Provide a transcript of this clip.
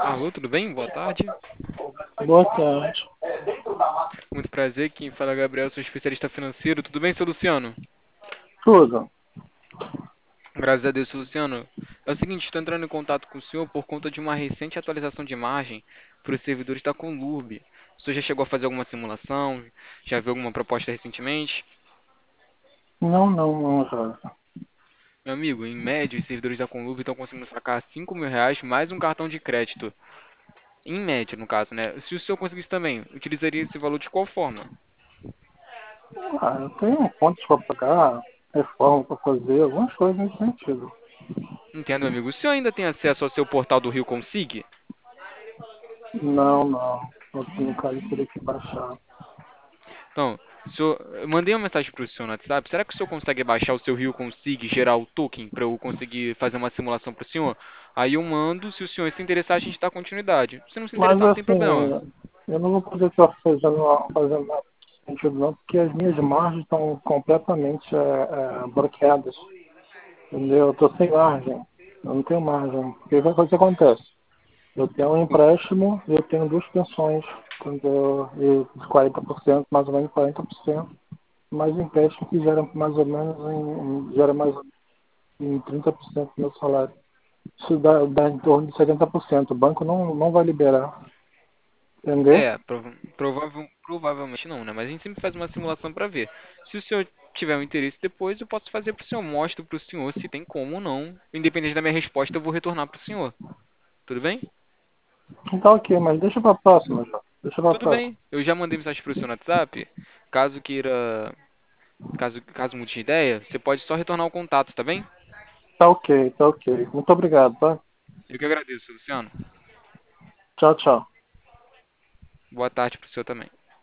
Alô, tudo bem? Boa tarde. Boa tarde. Muito prazer. Quem fala é Gabriel, sou especialista financeiro. Tudo bem, seu Luciano? Tudo. Graças a Deus, seu Luciano. É o seguinte, estou entrando em contato com o senhor por conta de uma recente atualização de margem para os servidores da Conlurb. O senhor já chegou a fazer alguma simulação? Já viu alguma proposta recentemente? Não, Jorge. Meu amigo, em média, os servidores da Conlurb estão conseguindo sacar R$ 5.000 mais um cartão de crédito. Em média, no caso, né? Se o senhor conseguisse também, utilizaria esse valor de qual forma? Eu tenho contas para pagar, reforma para fazer, algumas coisas nesse sentido. Entendo, meu amigo. O senhor ainda tem acesso ao seu portal do Rio Consig? Não. No caso, eu teria que baixar. Então, eu mandei uma mensagem para o senhor no WhatsApp. Será que o senhor consegue baixar o seu Rio Consig, gerar o token para eu conseguir fazer uma simulação para o senhor? Aí eu mando, se o senhor se interessar, a gente dá continuidade. Se não se Mas interessar, não tem problema. assim, eu não vou poder estar fazendo nada nesse sentido não, porque as minhas margens estão completamente bloqueadas. Entendeu? Eu estou sem margem. Eu não tenho margem. Porque o que acontece? Eu tenho um empréstimo e eu tenho duas pensões, entendeu? E de 40%, mais ou menos 40%, mais um empréstimo que gera mais ou menos gera mais ou menos em 30% do meu salário. Isso dá em torno de 70%. O banco não vai liberar, entendeu? Provavelmente não, né? Mas a gente sempre faz uma simulação para ver. Se o senhor tiver um interesse depois, eu posso fazer para o senhor. Mostro para o senhor se tem como ou não. Independente da minha resposta, eu vou retornar para o senhor. Tudo bem? Então ok, mas deixa pra próxima já. Deixa pra Tudo próxima. bem. Eu já mandei mensagem para o senhor no WhatsApp. Caso queira caso mude de ideia, você pode só retornar o contato, tá bem? Tá ok. Muito obrigado, tá? Eu que agradeço, Luciano. Tchau, tchau. Boa tarde pro senhor também.